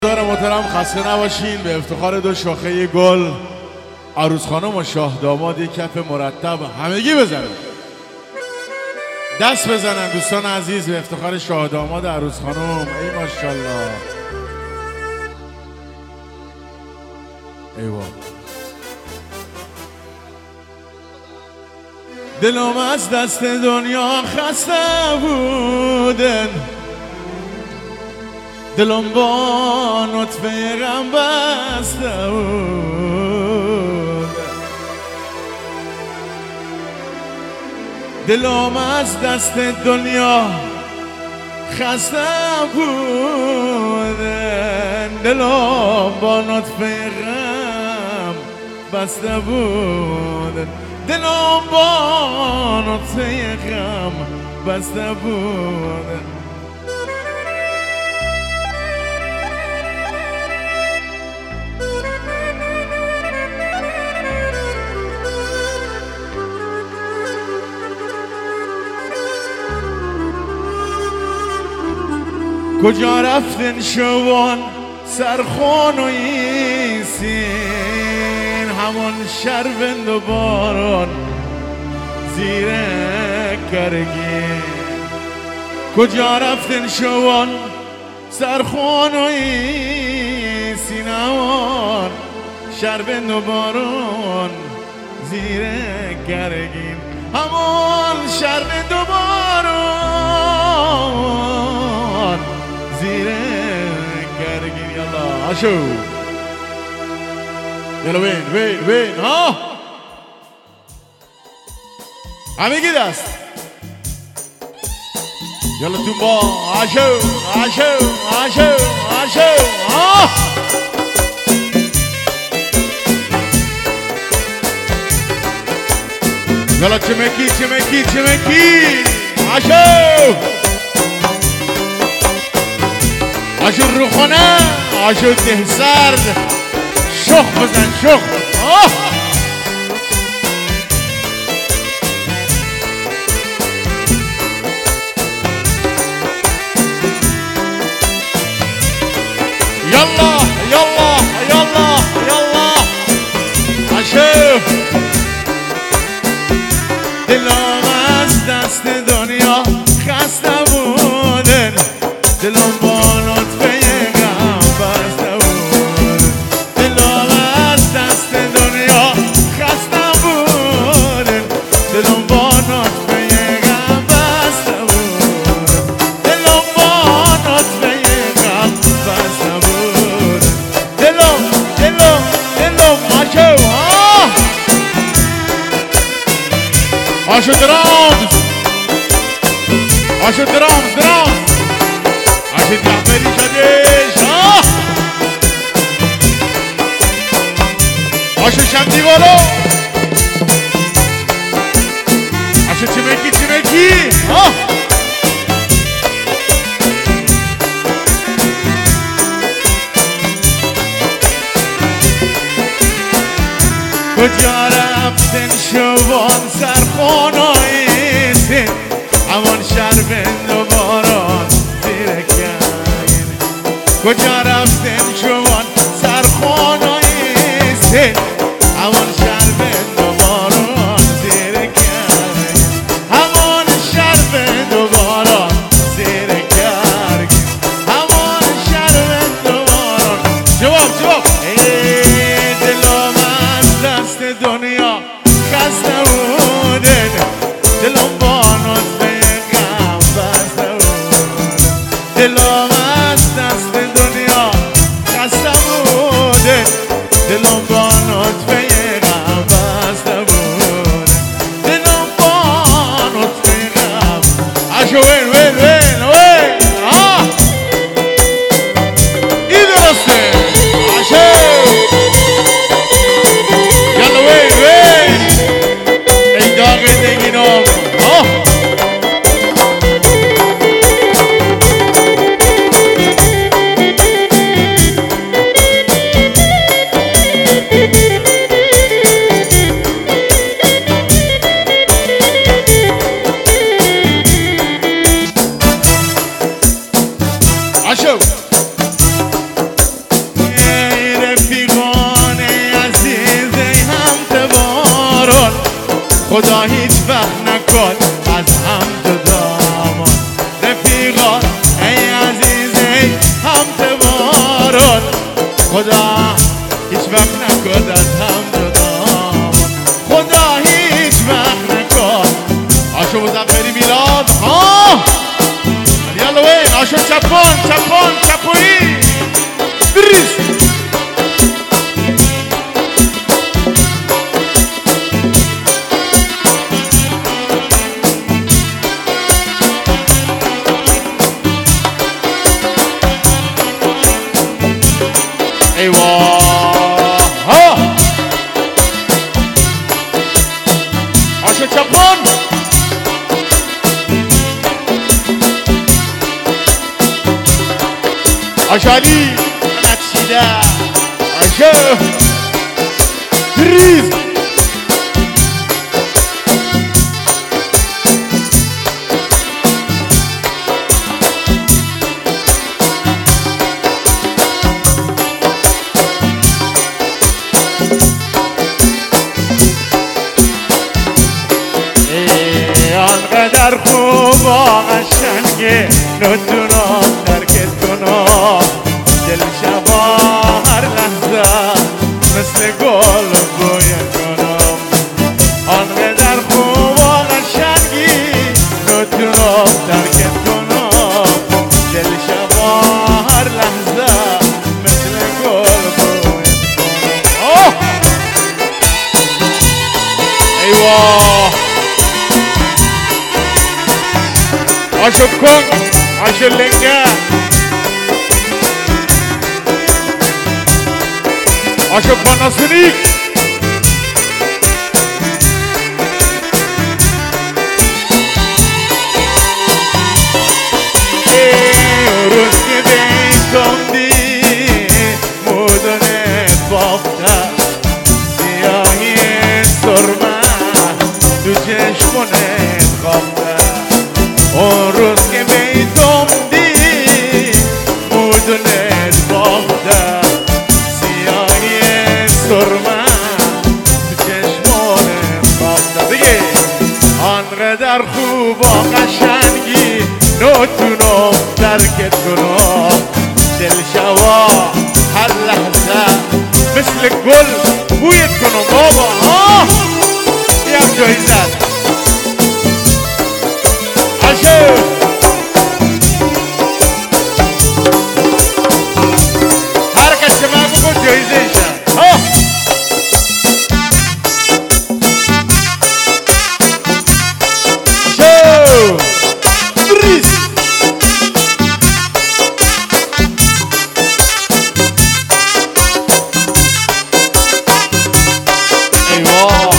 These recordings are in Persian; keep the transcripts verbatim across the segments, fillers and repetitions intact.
دار محترم خسته نباشین. به افتخار دو شاخه گل عروس خانم و شاه داماد یک کف مرتب همگی بزنن، دست بزنن دوستان عزیز به افتخار شاه داماد عروس خانم. ای ماشاءالله، ایوه. دلم از دست دنیا خسته بودن، دلم با نطفه غم بسته بود، دلم از دست دنیا خسته بودن، دلم با نطفه غم بسته بود، دلم با نطفه غم بسته بود. کجا رفتن شوان سرخون و ایسین، همون شربند و باران زیر کرگین. کجا رفتن شوان سرخون و ایسین، همون شربند و باران زیر کرگین، همون شربند و باران زیر کرگین. یالا آشو، یالا بین بین بین ها، همگی دست. یالا تو با آشو آشو آشو آشو ها. یالا چمکی چمکی چمکی آشو آشو رو خونه، آشو ده سرد، شخ بزن شخ. آه یالا یالا یالا یالا آشو. دلم از دست دنیا خسته بودن، دلم با نطفه غم بسته بود، دلم از دست دنیا خسته بودن، دلم با نطفه غم بسته بود، دلم با نطفه غم بسته بود، دلم دلم دلم آشو ها. آشو درامز آشو درامز درامز آشو جعفری شدش ها. آشو شمدی بالو، آشو چمکی چمکی ها. کجا رفتن شوان سرخون و ایسین، همون شربند و باران زیر کرگین. کجا رفتن شوان سرخون و ایسین، همون شربند و باران زیر کرگین، همون شربند و باران زیر کرگین، همون شربند و باران. جواب جواب. دلم از دست دنیا خسته بودن، دلم با نطفه غم بسته بود، دلم از دست دنیا خسته بودن، دلم با نطفه غم بسته بود، دلم با نطفه غم. آشو وین وین وین وین ها. این درسته آشو. خدا هیچ وقت نکن از هم جدامون رفیقا ای عزیز ای همتبارون خدا هیچ وقت نکن از هم جدامون خدا هیچ وقت نکن آشو مزفری میلاد آه یالا وین آشو چپان چپان چپویی بریز ها آشو چپان آشو علی نچیده آشو ریز آنقدر خوب و قشنگه نتونم ترکت کنم دل شبا هر لحظه مثل گل باید کنم آنقدر خوب و قشنگی نتونم ترکت کنم دل شبا هر لحظه مثل گل باید کنم ایوه آشو کن آشو لنگه آشو پاناسونیک روز که بیتم دی مدنت بافته سیاهی سرمه تو چشمونت خوابته اون روز که بیتم دی مدنت بافته سیاهی سرمه تو چشمونت خوابته بگی آنقدر خوب و قشنگی نتونم ترکت کنم دل شوا هر لحظه مثل گل بویت کنم بابا ها یک جایزت آشو هر کسی من بکن جایزه ایشن ها آشو بریز ایوه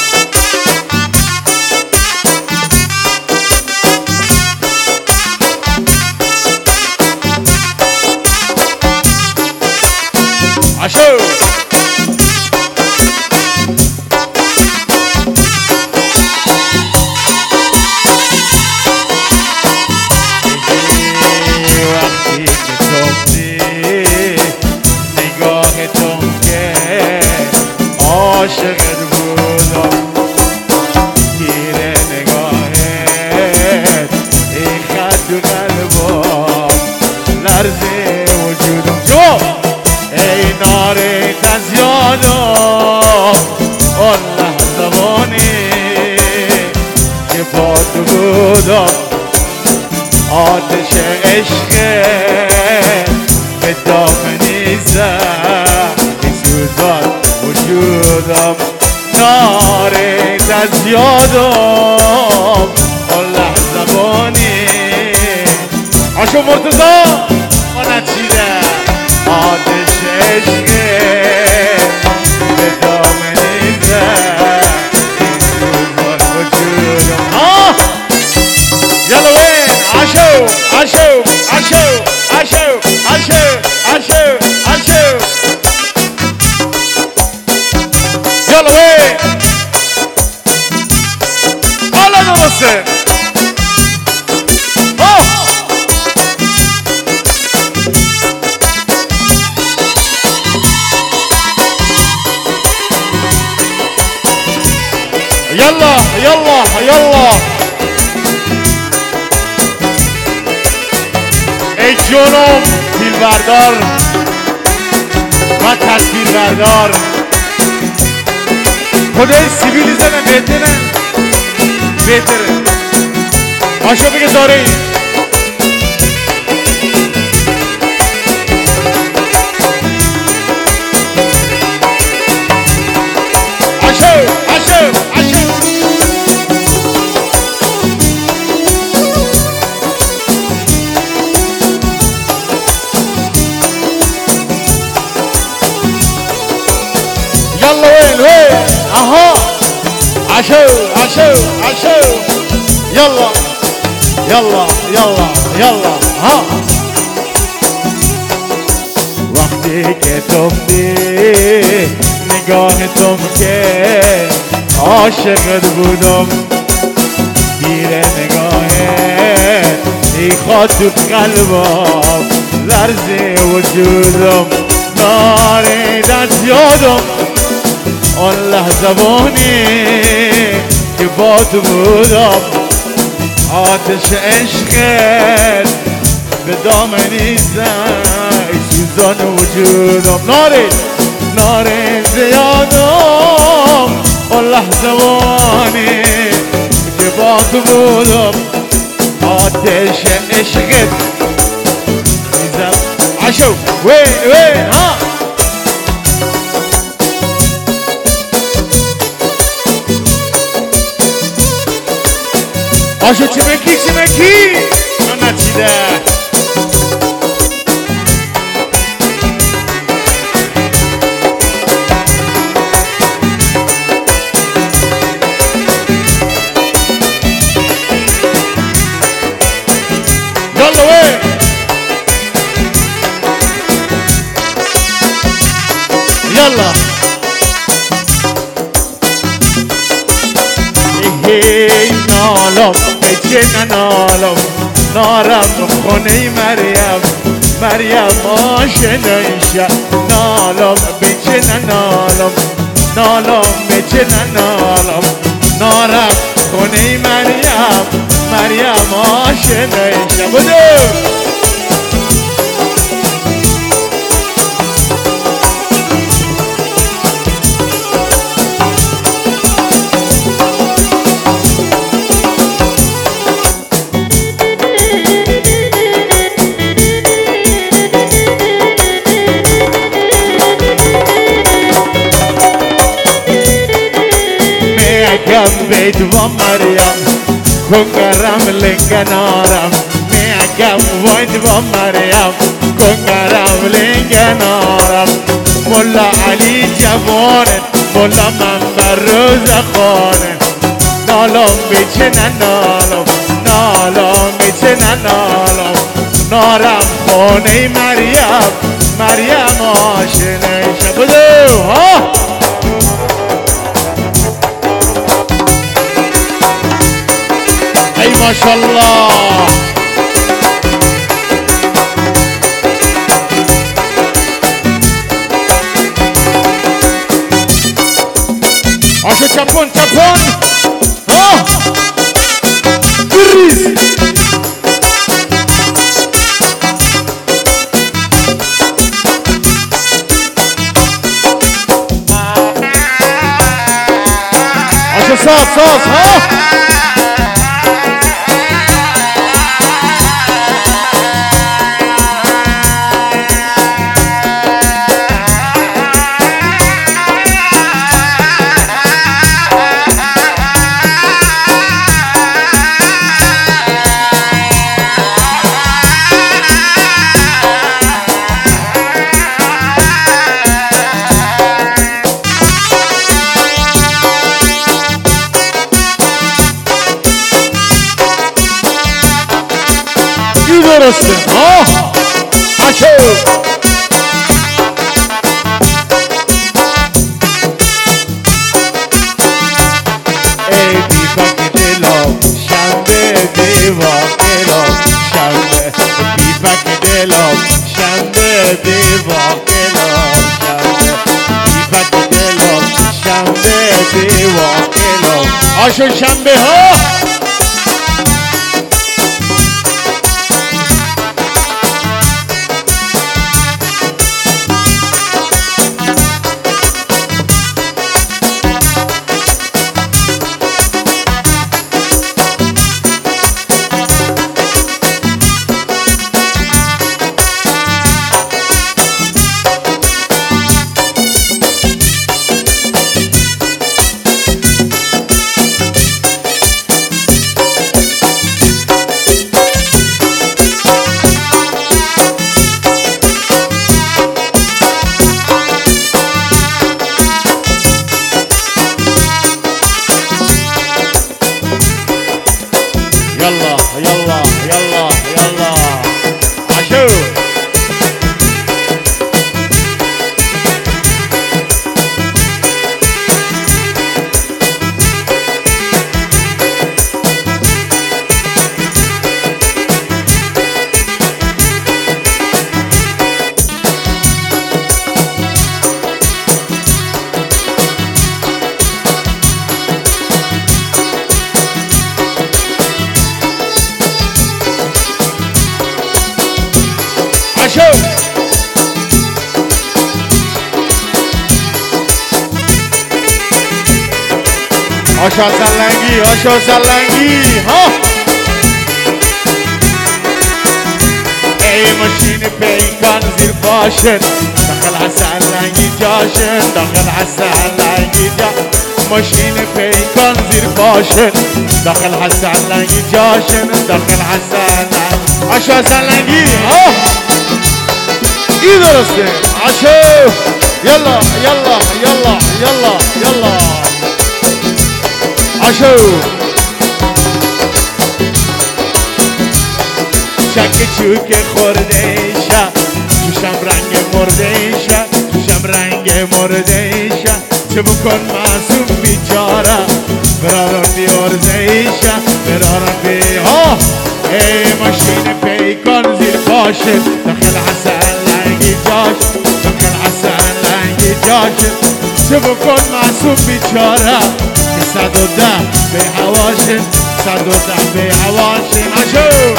آشو وقتی که توفتی نگاهتون که عاشقت بودم گیره نگاهت ای خط تو قلبم لرزه وجودم شو ای ناریت از یادم آن لحظه وانی که با تو بودم آتش عشق به دامنی زد سوزان وجودم ناریت از یادم آن لحظه وانی آشو مرتضا آنه چیده آتش عشق به دامنی زد سوزان وجودم آه یالا وین آشو آشو آشو آشو آشو آشو آشو یالا وین حالا درسته يلا يلا يلا ای جونم فیل بردار و تصویر بردار خدای سیبیلی زنه بهتره بهتره آشو بگه داره آشو آشو آشو يلا وين وين اها عشو عشو عشو يلا يلا يلا يلا ها وقتی که تو بودی نگاهتم که عاشقت بودم گیر نگاهت میخواد تو قلبم لرزه وجودم نارید از یادم آن لحظوانی که با تو بودم آتش عشقت به دامنی زد سوزان وجودم نارید نارید یادم آن لحظوانی که با تو بودم آتش عشقت میزد عشو وین وین ها آشو چمکی چمکی نه نچیده یالا وی یالا ای نالم بچه ننالم نارم خونه مریم مریم آشنایشه نالم بچه ننالم نالم بچه ننالم نارم خونه مریم مریم آشنایشه بودو بيت ومريم كونغرام لنجنارم ميكم ويت ومريم كونغرام لنجنارم مولا علي جوان مولا منبر روزخان نالم بیچنه نالم نالم بیچنه نالم نارم خونه مریم مریم آشنه شبدو ها ای ماشالله آشو چپون چپون ها گریز آشو ساز ساز ها درسته ها آشو ای بیفک دلم شنبه دیوا کلم شنبه بیفک دلم شنبه دیوا کلم شنبه بیفک دلم شنبه دیوا کلم آشو شنبه ها يلا يلا يلا يلا عشو عشو آشا سلنگی آشا سلنگی ها ای ماشین پیکان زیر باشن داخل سلنگی جاشن داخل سلنگی جا ماشین پیکان زیر باشن داخل سلنگی جاشن داخل سلنگی آشا سلنگی ها این درسته عشو يلا يلا يلا يلا يلا عشو شک چوک خورده ایشا توشم رنگ مرده ایشا توشم رنگ مرده ایشا چه بکن معصوم بیچاره برارم بیارزه ایشا برارم بی ها ای ماشین پیکان زیر باشه داخل حسن لنگی جاش داخل حسن لنگی جاش چه بکن معصوم بیچاره صد و ده به هواشن صد و ده به هواشن عشو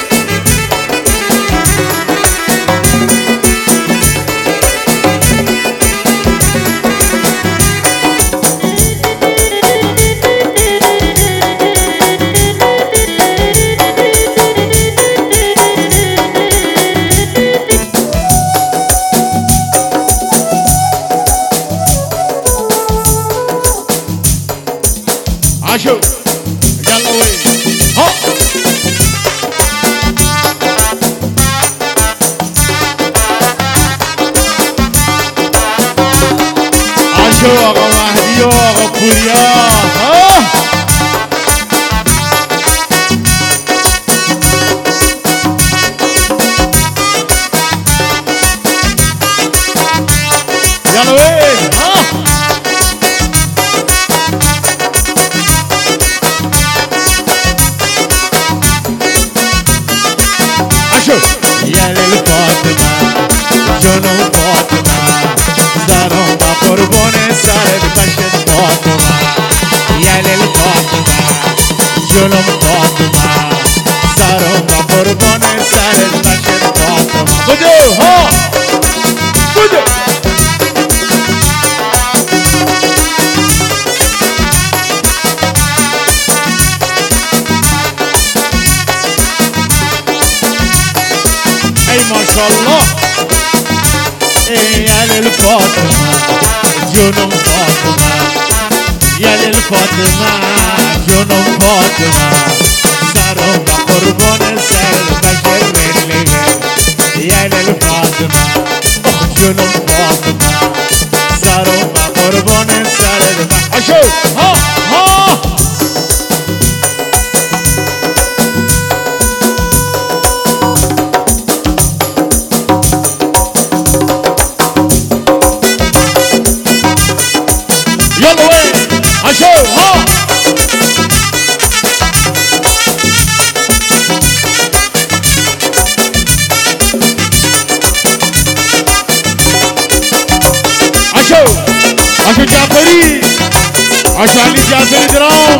عشو يلا وين ها عشو آقا مهدی و آقا پوریا ها يلا وين ها يا للفاطمة جنون فاطمة زارهم بقربون سارد بشر فاطمة يا للفاطمة جنون فاطمة زارهم بقربون سارد بشر فاطمة بدو ها بدو اي ما شاء الله يا للفاطمة جنون فاطمة يا للفاطمة جنون فاطمة صاروا بقربون سر بشر اللي يا للفاطمة جنون فاطمة صاروا بقربون سر عشو ها ها يلا وين عشو ها عشو عشو جعفري عشانی جاسری درام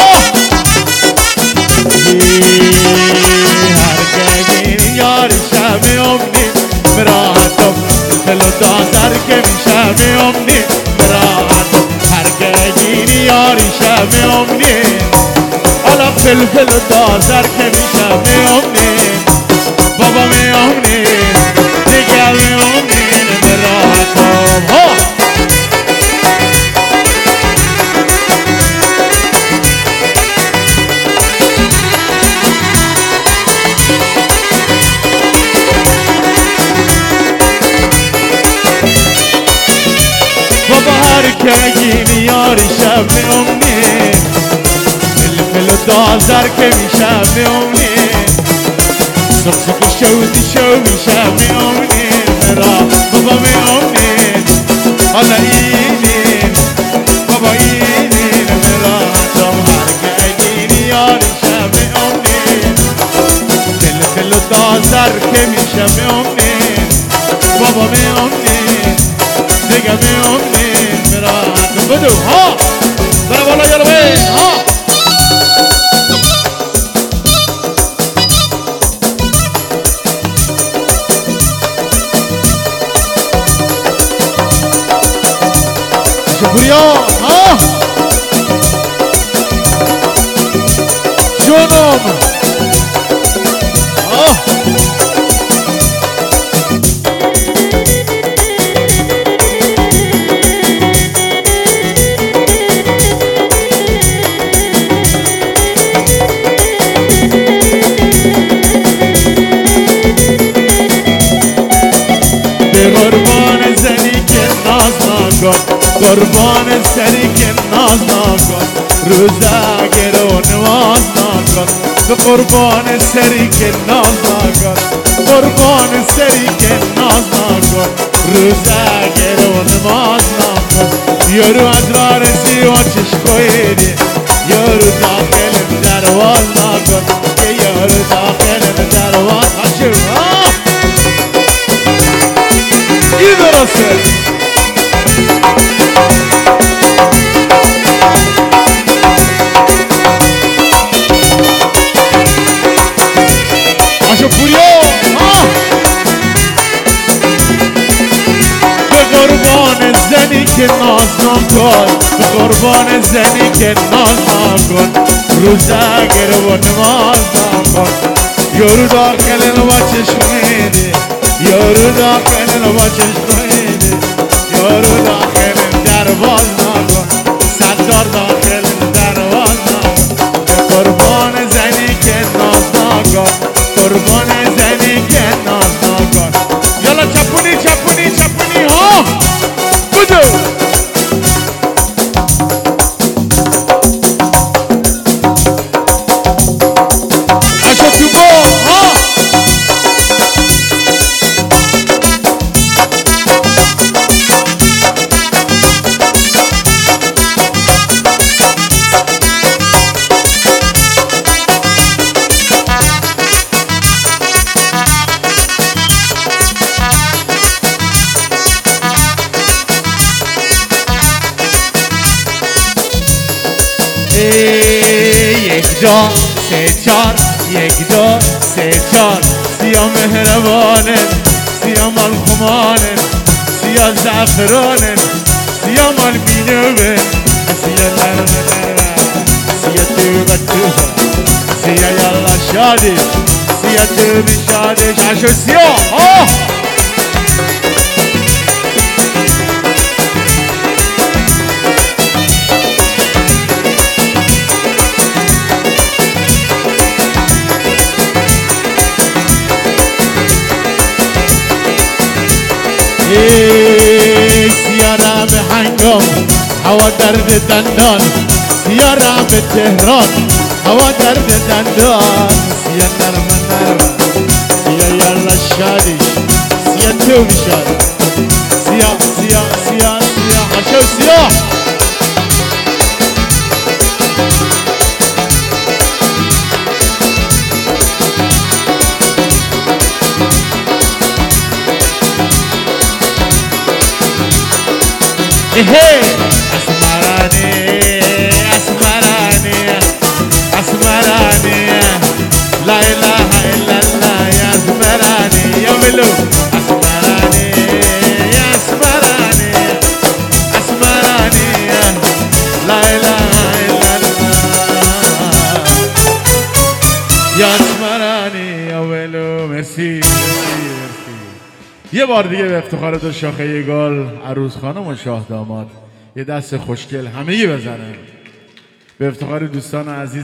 هرگه یار شب امنی براحتم فلفل و دازر که میشم امنی براحتم هرگه یار شب امنی حالا فلفل و دازر که میشم امنی بابا می امنی دیگر می امنی براحتم ها هرگه یار شب امنی فلفل و دازر که میشم امنی سخسخ شودی شو میشم امنی مرا بابا می امنی حالا اینین بابا اینین مرا دم هرگه یار شب امنی فلفل و دازر که میشم امنی بابا می امنی دیگه می امنی بدو ها برا بالا یارو بین ها شکریا ها جونم ها قربان زنی که ناز نکن قربان سری که ناز نکن روزه گرو نماز نکن تو قربان سری که ناز نکن قربان سری که ناز نکن روزه گرو نماز نکن یارو از راه رسی و چشکویدی یارو داخل درواز نکن که یارو داخل درواز هشو ها این درسته آشو پوریا به قربان زنی که ناز نکن به قربان زنی که ناز نکن روزه گرو و نماز نکن یارو داخل نوا چشمیده یارو داخل نوا چشمیده یارو داخل درواز نکن صدار داخل درواز نکن قربان زنی که ناز نکن قربان زنی که ناز نکن یالا چپونی چپونی چپونی ها بودو اشو تو با ها یک جا سه چار یک جا سه چار سیا مهربانه سیا مال خمانه سیا زعفرانه سیا مال بینوه سیا نرمه نرمه سیا توبه توبه سیا یالا شادی سیا توبه شادی شاشو سیا ها سیارم هنگام هوا درد دندان سیارم تهران هوا درد دندان سیا نرم نرم سیا یالا شادی سیا تو بشاد سیا سیا سیا سیا هشو سیا Hey, asmarane یه بار دیگه به افتخار دو شاخه گل عروس خانم و شاه داماد یه دست خوشگل همگی بزنن به افتخار دوستان عزیز.